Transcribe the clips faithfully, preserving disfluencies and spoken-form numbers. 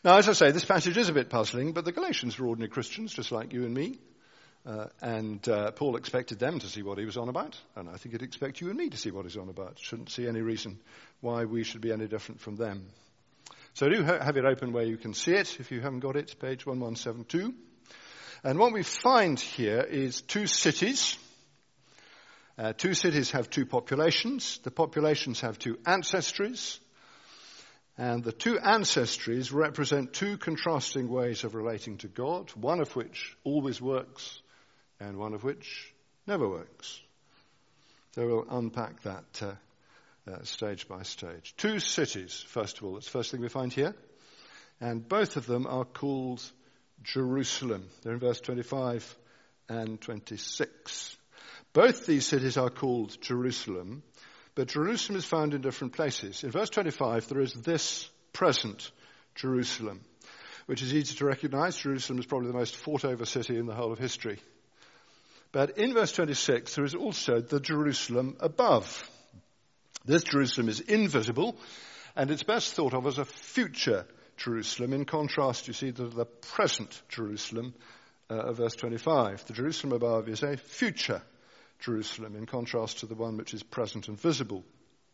Now, as I say, this passage is a bit puzzling, but the Galatians were ordinary Christians, just like you and me. Uh, and uh, Paul expected them to see what he was on about, and I think he'd expect you and me to see what he's on about. Shouldn't see any reason why we should be any different from them. So do ha- have it open where you can see it. If you haven't got it, page eleven seventy-two. And what we find here is two cities. Uh, two cities have two populations. The populations have two ancestries. And the two ancestries represent two contrasting ways of relating to God, one of which always works and one of which never works. So we'll unpack that uh, uh, stage by stage. Two cities, first of all. That's the first thing we find here. And both of them are called Jerusalem. They're in verse twenty-five and twenty-six. Both these cities are called Jerusalem, but Jerusalem is found in different places. In verse twenty-five, there is this present Jerusalem, which is easy to recognize. Jerusalem is probably the most fought-over city in the whole of history. But in verse twenty-six, there is also the Jerusalem above. This Jerusalem is invisible, and it's best thought of as a future Jerusalem. In contrast, you see, to the present Jerusalem uh, of verse twenty-five. The Jerusalem above is a future Jerusalem, in contrast to the one which is present and visible.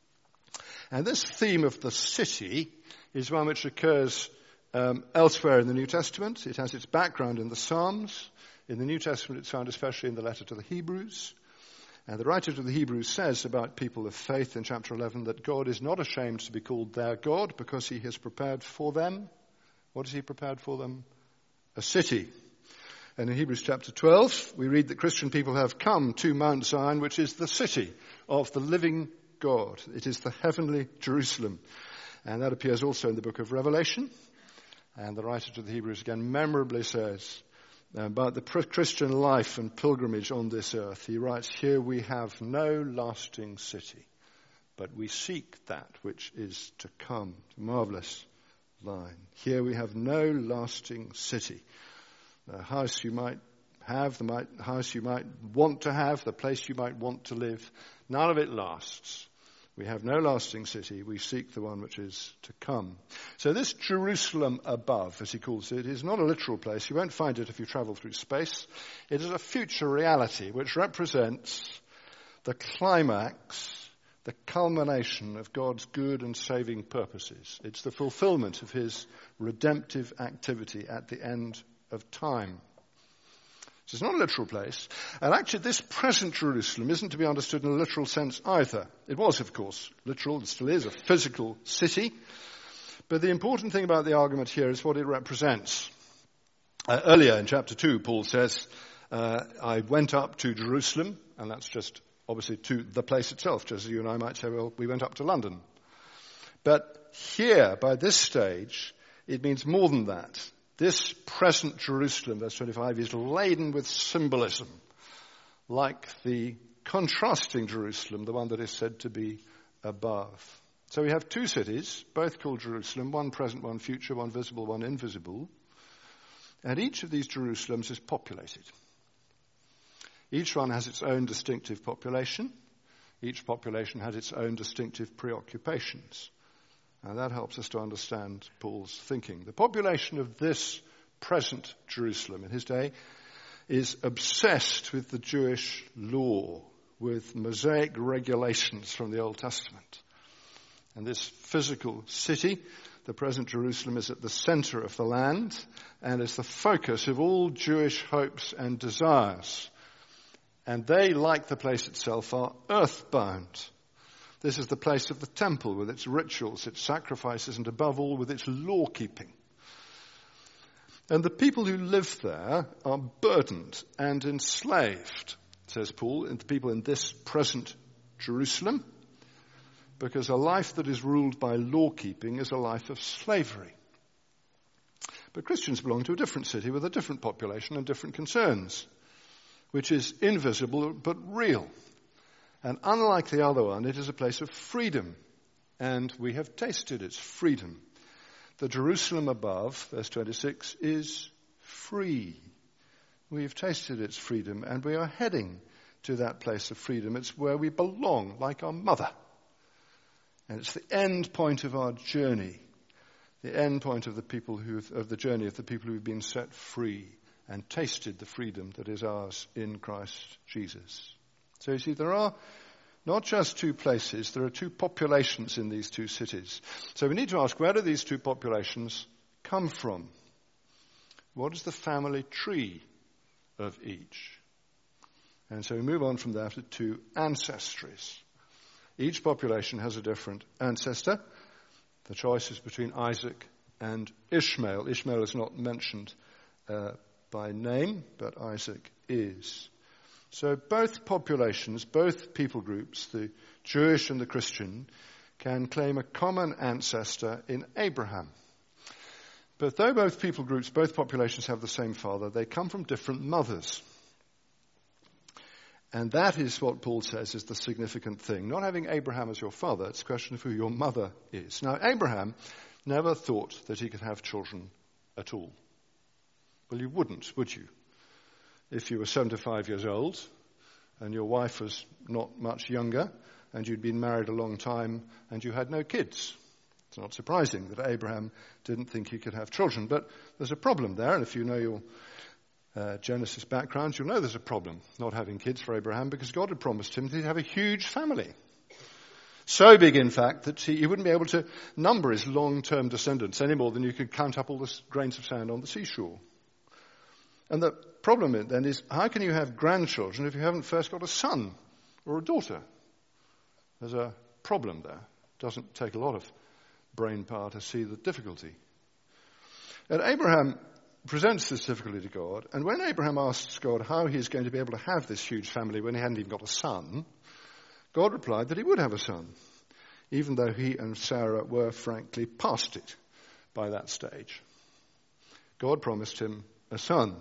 And this theme of the city is one which occurs um, elsewhere in the New Testament. It has its background in the Psalms. In the New Testament, it's found especially in the letter to the Hebrews. And the writer to the Hebrews says about people of faith in chapter eleven that God is not ashamed to be called their God because he has prepared for them. What has he prepared for them? A city. And in Hebrews chapter twelve, we read that Christian people have come to Mount Zion, which is the city of the living God. It is the heavenly Jerusalem. And that appears also in the book of Revelation. And the writer to the Hebrews again memorably says about the Christian life and pilgrimage on this earth. He writes, "Here we have no lasting city, but we seek that which is to come." Marvelous line. Here we have no lasting city. The house you might have, the might, house you might want to have, the place you might want to live, none of it lasts. We have no lasting city. We seek the one which is to come. So this Jerusalem above, as he calls it, is not a literal place. You won't find it if you travel through space. It is a future reality which represents the climax, the culmination of God's good and saving purposes. It's the fulfillment of his redemptive activity at the end of time. So it's not a literal place. And actually this present Jerusalem isn't to be understood in a literal sense either. It was, of course, literal. It still is a physical city. But the important thing about the argument here is what it represents. Uh, earlier in chapter two, Paul says, uh, I went up to Jerusalem, and that's just obviously to the place itself, just as you and I might say, well, we went up to London. But here, by this stage, it means more than that. This present Jerusalem, verse twenty-five, is laden with symbolism, like the contrasting Jerusalem, the one that is said to be above. So we have two cities, both called Jerusalem, one present, one future, one visible, one invisible. And each of these Jerusalems is populated. Each one has its own distinctive population. Each population has its own distinctive preoccupations. And that helps us to understand Paul's thinking. The population of this present Jerusalem in his day is obsessed with the Jewish law, with Mosaic regulations from the Old Testament. And this physical city, the present Jerusalem, is at the center of the land and is the focus of all Jewish hopes and desires. And they, like the place itself, are earthbound. This is the place of the temple with its rituals, its sacrifices, and above all with its law-keeping. And the people who live there are burdened and enslaved, says Paul, and the people in this present Jerusalem, because a life that is ruled by law-keeping is a life of slavery. But Christians belong to a different city with a different population and different concerns, which is invisible but real. And unlike the other one, it is a place of freedom. And we have tasted its freedom. The Jerusalem above, verse twenty-six, is free. We've tasted its freedom, and we are heading to that place of freedom. It's where we belong, like our mother. And it's the end point of our journey the end point of the people who of the journey of the people who have been set free and tasted the freedom that is ours in Christ Jesus. So you see, there are not just two places, there are two populations in these two cities. So we need to ask, where do these two populations come from? What is the family tree of each? And so we move on from there to two ancestries. Each population has a different ancestor. The choice is between Isaac and Ishmael. Ishmael is not mentioned uh, by name, but Isaac is. So both populations, both people groups, the Jewish and the Christian, can claim a common ancestor in Abraham. But though both people groups, both populations have the same father, they come from different mothers. And that is what Paul says is the significant thing. Not having Abraham as your father, it's a question of who your mother is. Now, Abraham never thought that he could have children at all. Well, you wouldn't, would you? If you were seventy-five years old and your wife was not much younger and you'd been married a long time and you had no kids. It's not surprising that Abraham didn't think he could have children. But there's a problem there, and if you know your uh, Genesis background, you'll know there's a problem not having kids for Abraham, because God had promised him that he'd have a huge family. So big, in fact, that he, he wouldn't be able to number his long-term descendants any more than you could count up all the grains of sand on the seashore. And the problem then is, how can you have grandchildren if you haven't first got a son or a daughter? There's a problem there. It doesn't take a lot of brain power to see the difficulty. And Abraham presents this difficulty to God, and when Abraham asks God how he's going to be able to have this huge family when he hadn't even got a son, God replied that he would have a son, even though he and Sarah were frankly past it by that stage. God promised him a son.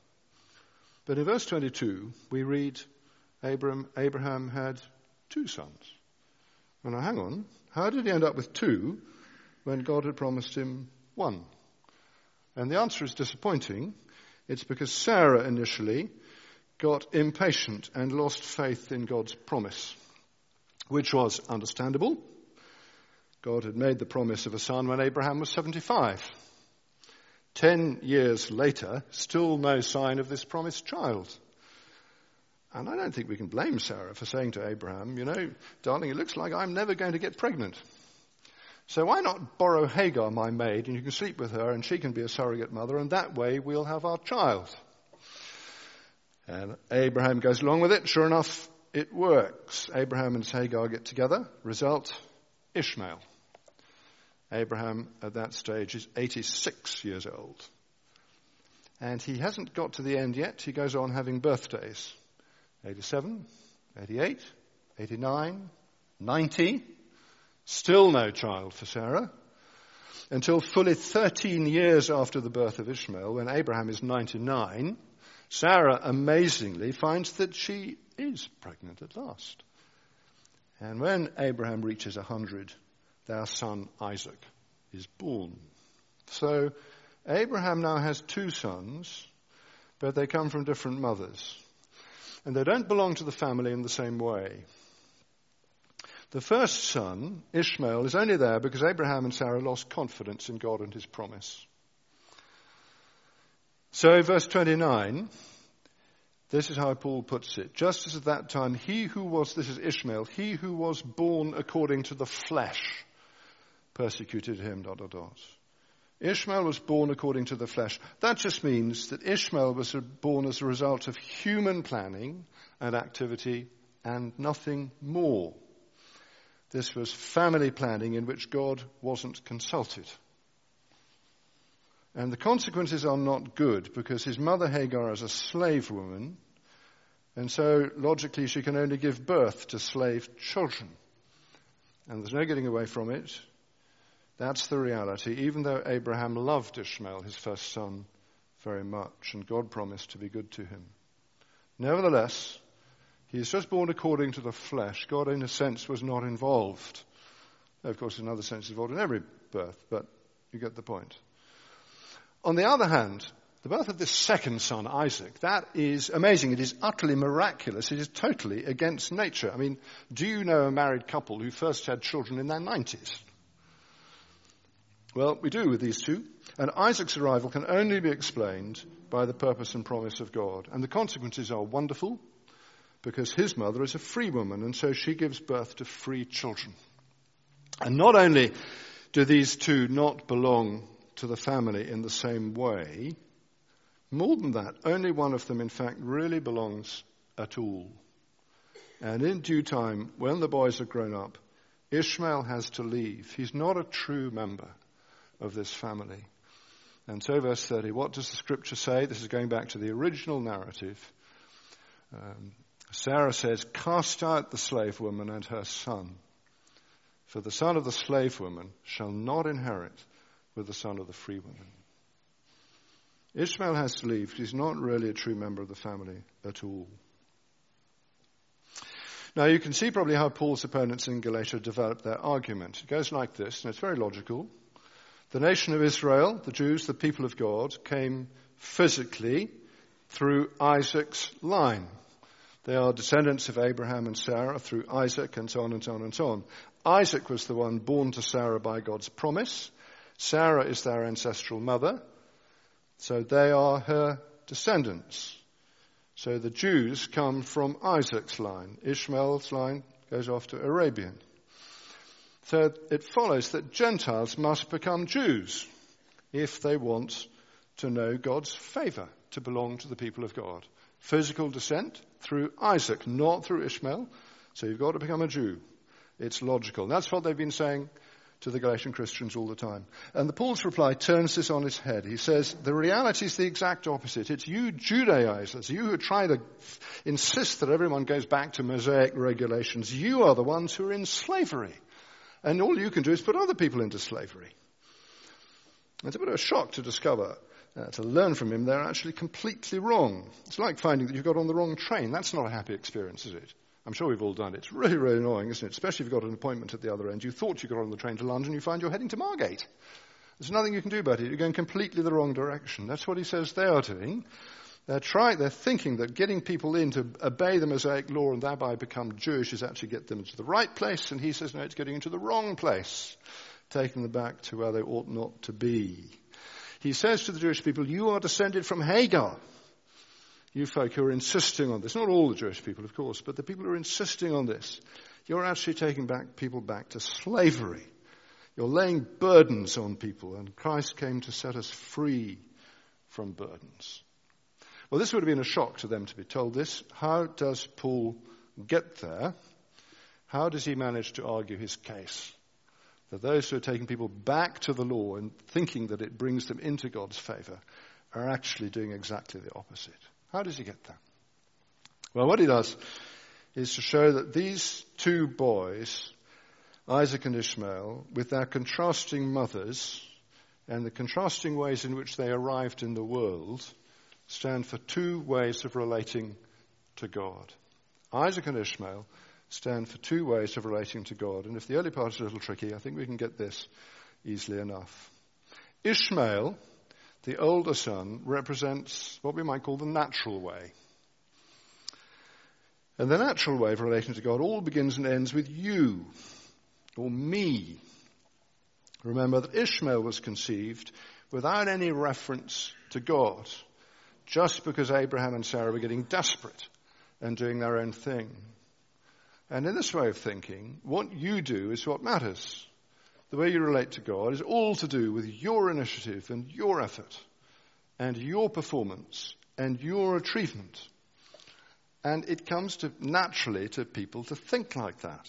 But in verse twenty-two, we read, Abraham, Abraham had two sons. Well, now hang on. How did he end up with two when God had promised him one? And the answer is disappointing. It's because Sarah initially got impatient and lost faith in God's promise, which was understandable. God had made the promise of a son when Abraham was seventy-five. Ten years later, still no sign of this promised child. And I don't think we can blame Sarah for saying to Abraham, you know, darling, it looks like I'm never going to get pregnant. So why not borrow Hagar, my maid, and you can sleep with her and she can be a surrogate mother, and that way we'll have our child. And Abraham goes along with it. Sure enough, it works. Abraham and Hagar get together. Result, Ishmael. Abraham at that stage is eighty-six years old. And he hasn't got to the end yet. He goes on having birthdays. eighty-seven, eighty-eight, eighty-nine, ninety. Still no child for Sarah. Until fully thirteen years after the birth of Ishmael, when Abraham is ninety-nine, Sarah amazingly finds that she is pregnant at last. And when Abraham reaches one hundred, their son Isaac is born. So Abraham now has two sons, but they come from different mothers. And they don't belong to the family in the same way. The first son, Ishmael, is only there because Abraham and Sarah lost confidence in God and his promise. So verse twenty-nine, this is how Paul puts it. Just as at that time, he who was, this is Ishmael, he who was born according to the flesh persecuted him, dot, dot, dot. Ishmael was born according to the flesh. That just means that Ishmael was born as a result of human planning and activity and nothing more. This was family planning in which God wasn't consulted. And the consequences are not good because his mother Hagar is a slave woman, and so logically she can only give birth to slave children. And there's no getting away from it. That's the reality, even though Abraham loved Ishmael, his first son, very much, and God promised to be good to him. Nevertheless, he is just born according to the flesh. God, in a sense, was not involved. Of course, in another sense, involved in every birth, but you get the point. On the other hand, the birth of this second son, Isaac, that is amazing. It is utterly miraculous. It is totally against nature. I mean, do you know a married couple who first had children in their nineties? Well, we do with these two. And Isaac's arrival can only be explained by the purpose and promise of God. And the consequences are wonderful, because his mother is a free woman, and so she gives birth to free children. And not only do these two not belong to the family in the same way, more than that, only one of them, in fact, really belongs at all. And in due time, when the boys are grown up, Ishmael has to leave. He's not a true member of this family. And so verse thirty, what does the scripture say? This is going back to the original narrative. Um, Sarah says, cast out the slave woman and her son, for the son of the slave woman shall not inherit with the son of the free woman. Ishmael has to leave. He's not really a true member of the family at all. Now you can see probably how Paul's opponents in Galatia developed their argument. It goes like this, and it's very logical. The nation of Israel, the Jews, the people of God, came physically through Isaac's line. They are descendants of Abraham and Sarah through Isaac, and so on and so on and so on. Isaac was the one born to Sarah by God's promise. Sarah is their ancestral mother, so they are her descendants. So the Jews come from Isaac's line. Ishmael's line goes off to Arabian. So it follows that Gentiles must become Jews if they want to know God's favor, to belong to the people of God. Physical descent through Isaac, not through Ishmael. So you've got to become a Jew. It's logical. That's what they've been saying to the Galatian Christians all the time. And the Paul's reply turns this on its head. He says, the reality is the exact opposite. It's you Judaizers, you who try to insist that everyone goes back to Mosaic regulations. You are the ones who are in slavery. And all you can do is put other people into slavery. It's a bit of a shock to discover, uh, to learn from him, they're actually completely wrong. It's like finding that you got on the wrong train. That's not a happy experience, is it? I'm sure we've all done it. It's really, really annoying, isn't it? Especially if you've got an appointment at the other end. You thought you got on the train to London, you find you're heading to Margate. There's nothing you can do about it. You're going completely the wrong direction. That's what he says they are doing. They're trying, they're thinking that getting people in to obey the Mosaic law and thereby become Jewish is actually get them into the right place. And he says, no, it's getting into the wrong place, taking them back to where they ought not to be. He says to the Jewish people, you are descended from Hagar. You folk who are insisting on this, not all the Jewish people, of course, but the people who are insisting on this, you're actually taking back people back to slavery. You're laying burdens on people, and Christ came to set us free from burdens. Well, this would have been a shock to them to be told this. How does Paul get there? How does he manage to argue his case? That those who are taking people back to the law and thinking that it brings them into God's favor are actually doing exactly the opposite. How does he get there? Well, what he does is to show that these two boys, Isaac and Ishmael, with their contrasting mothers and the contrasting ways in which they arrived in the world, stand for two ways of relating to God. Isaac and Ishmael stand for two ways of relating to God. And if the early part is a little tricky, I think we can get this easily enough. Ishmael, the older son, represents what we might call the natural way. And the natural way of relating to God all begins and ends with you, or me. Remember that Ishmael was conceived without any reference to God, just because Abraham and Sarah were getting desperate and doing their own thing. And in this way of thinking, what you do is what matters. The way you relate to God is all to do with your initiative and your effort and your performance and your achievement. And it comes to naturally to people to think like that.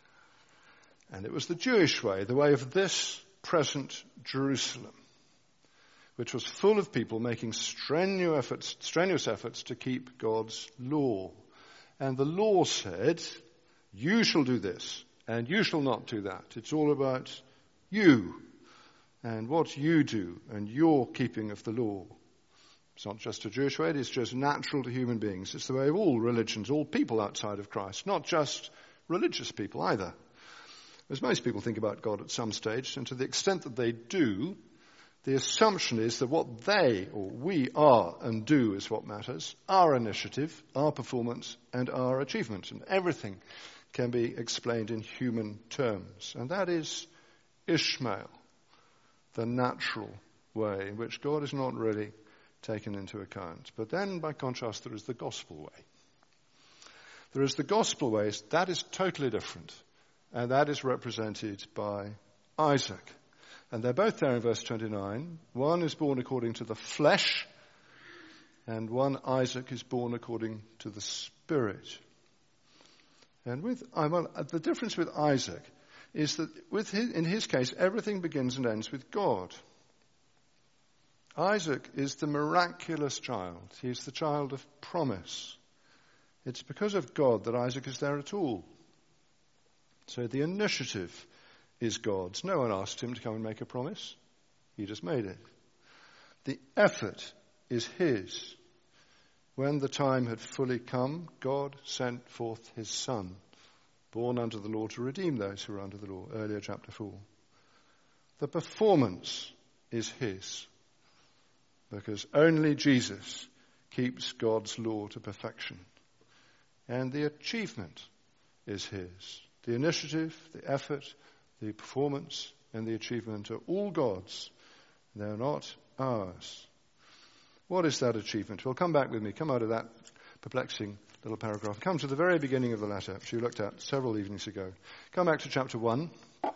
And it was the Jewish way, the way of this present Jerusalem, which was full of people making strenuous efforts, strenuous efforts to keep God's law. And the law said, you shall do this, and you shall not do that. It's all about you, and what you do, and your keeping of the law. It's not just a Jewish way, it's just natural to human beings. It's the way of all religions, all people outside of Christ, not just religious people either. As most people think about God at some stage, and to the extent that they do, the assumption is that what they, or we, are and do is what matters. Our initiative, our performance, and our achievement. And everything can be explained in human terms. And that is Ishmael. the natural way in which God is not really taken into account. But then, by contrast, there is the gospel way. There is the gospel way. That is totally different. And that is represented by Isaac. And they're both there in verse twenty-nine. One is born according to the flesh, and one, Isaac, is born according to the Spirit. And with well, the difference with Isaac is that with his, in his case, everything begins and ends with God. Isaac is the miraculous child. He's the child of promise. It's because of God that Isaac is there at all. So the initiative is God's. No one asked him to come and make a promise. He just made it. The effort is his. When the time had fully come, God sent forth his Son, born under the law to redeem those who were under the law. Earlier, chapter four. The performance is his, because only Jesus keeps God's law to perfection. And the achievement is his. The initiative, the effort, the performance, and the achievement are all God's. They're not ours. What is that achievement? Well, come back with me. Come out of that perplexing little paragraph. Come to the very beginning of the letter, which you looked at several evenings ago. Come back to chapter one.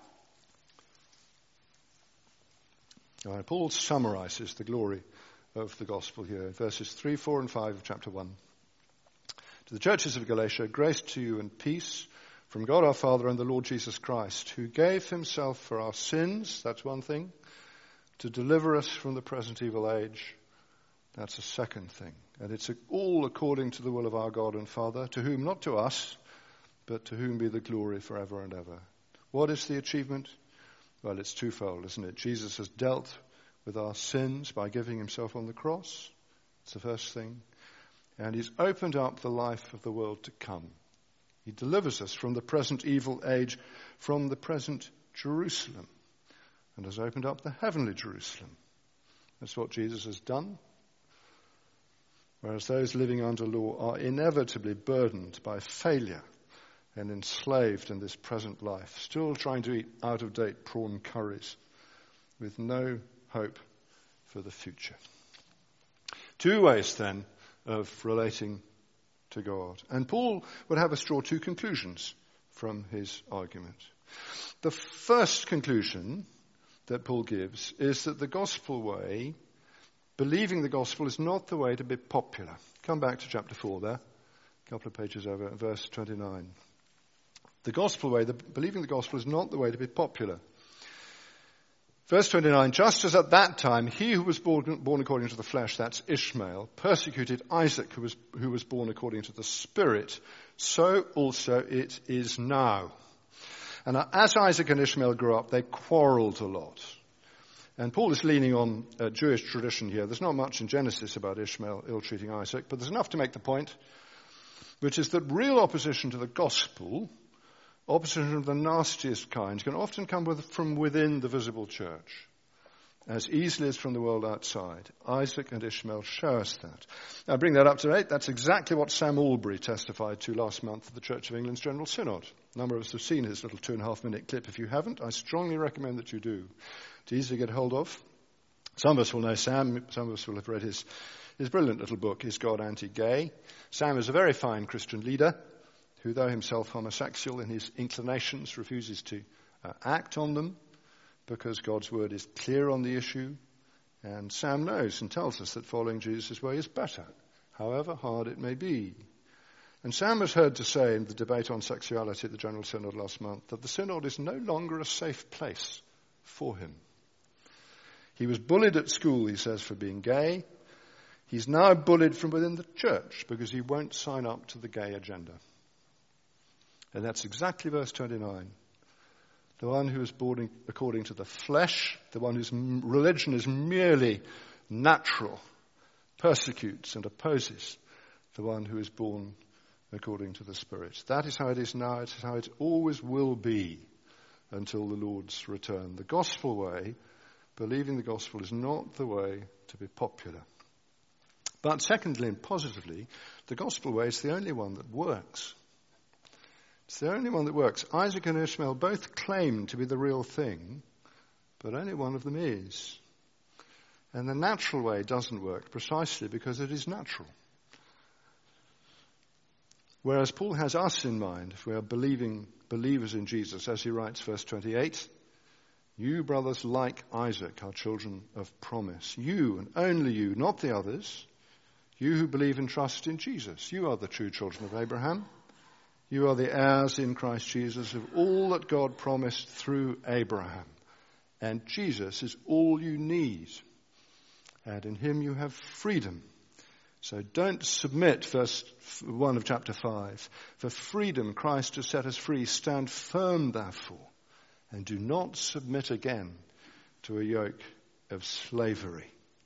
Right, Paul summarizes the glory of the gospel here, verses three, four, and five of chapter one. To the churches of Galatia, grace to you and peace from God our Father and the Lord Jesus Christ, who gave himself for our sins, that's one thing, to deliver us from the present evil age, that's a second thing. And it's all according to the will of our God and Father, to whom, not to us, but to whom be the glory forever and ever. What is the achievement? Well, it's twofold, isn't it? Jesus has dealt with our sins by giving himself on the cross. It's the first thing. And he's opened up the life of the world to come. He delivers us from the present evil age, from the present Jerusalem, and has opened up the heavenly Jerusalem. That's what Jesus has done. Whereas those living under law are inevitably burdened by failure and enslaved in this present life, still trying to eat out-of-date prawn curries with no hope for the future. Two ways, then, of relating to God. And Paul would have us draw two conclusions from his argument. The first conclusion that Paul gives is that the gospel way, believing the gospel, is not the way to be popular. Come back to chapter four there, a couple of pages over, verse twenty-nine. The gospel way, the, believing the gospel, is not the way to be popular. Verse twenty-nine, just as at that time he who was born, born according to the flesh, that's Ishmael, persecuted Isaac who was, who was born according to the Spirit, so also it is now. And as Isaac and Ishmael grew up, they quarreled a lot. And Paul is leaning on uh, Jewish tradition here. There's not much in Genesis about Ishmael ill-treating Isaac, but there's enough to make the point, which is that real opposition to the gospel, opposition of the nastiest kind, can often come with, from within the visible church, as easily as from the world outside. Isaac and Ishmael show us that. Now, bring that up to date. That's exactly what Sam Albury testified to last month at the Church of England's General Synod. A number of us have seen his little two and a half minute clip. If you haven't, I strongly recommend that you do. It's easy to get hold of. Some of us will know Sam. Some of us will have read his, his brilliant little book, Is God Anti-Gay? Sam is a very fine Christian leader who, though himself homosexual in his inclinations, refuses to uh, act on them because God's word is clear on the issue. And Sam knows and tells us that following Jesus' way is better, however hard it may be. And Sam was heard to say in the debate on sexuality at the General Synod last month that the Synod is no longer a safe place for him. He was bullied at school, he says, for being gay. He's now bullied from within the church because he won't sign up to the gay agenda. And that's exactly verse twenty-nine. The one who is born according to the flesh, the one whose religion is merely natural, persecutes and opposes the one who is born according to the Spirit. That is how it is now. It is how it always will be until the Lord's return. The gospel way, believing the gospel, is not the way to be popular. But secondly and positively, the gospel way is the only one that works. It's the only one that works. Isaac and Ishmael both claim to be the real thing, but only one of them is. And the natural way doesn't work precisely because it is natural. Whereas Paul has us in mind, if we are believing believers in Jesus, as he writes, verse twenty-eight, you, brothers, like Isaac, are children of promise. You, and only you, not the others, you who believe and trust in Jesus. You are the true children of Abraham. You are the heirs in Christ Jesus of all that God promised through Abraham. And Jesus is all you need. And in him you have freedom. So don't submit, verse one of chapter five. For freedom Christ has set us free. Stand firm, therefore, and do not submit again to a yoke of slavery.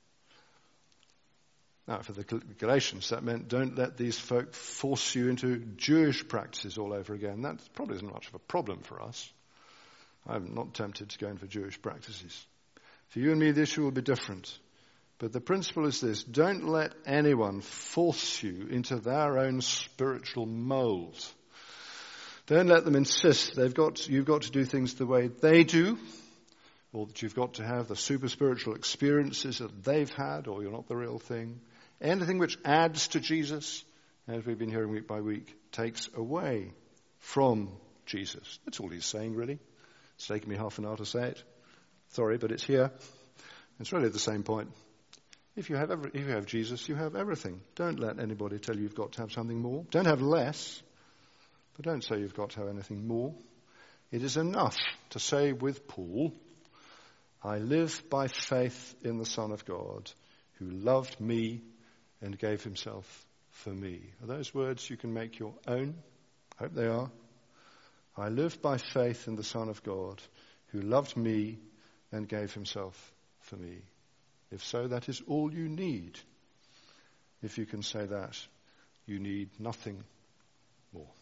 Now, for the Galatians, that meant don't let these folk force you into Jewish practices all over again. That probably isn't much of a problem for us. I'm not tempted to go in for Jewish practices. For you and me, the issue will be different. But the principle is this: don't let anyone force you into their own spiritual mold. Don't let them insist they've got, you've got to do things the way they do, or that you've got to have the super spiritual experiences that they've had, or you're not the real thing. Anything which adds to Jesus, as we've been hearing week by week, takes away from Jesus. That's all he's saying, really. It's taken me half an hour to say it. Sorry, but it's here. It's really the same point. If you have every, if you have Jesus, you have everything. Don't let anybody tell you you've got to have something more. Don't have less, but don't say you've got to have anything more. It is enough to say with Paul, I live by faith in the Son of God, who loved me and gave himself for me. Are those words you can make your own? I hope they are. I live by faith in the Son of God, who loved me and gave himself for me. If so, that is all you need. If you can say that, you need nothing more.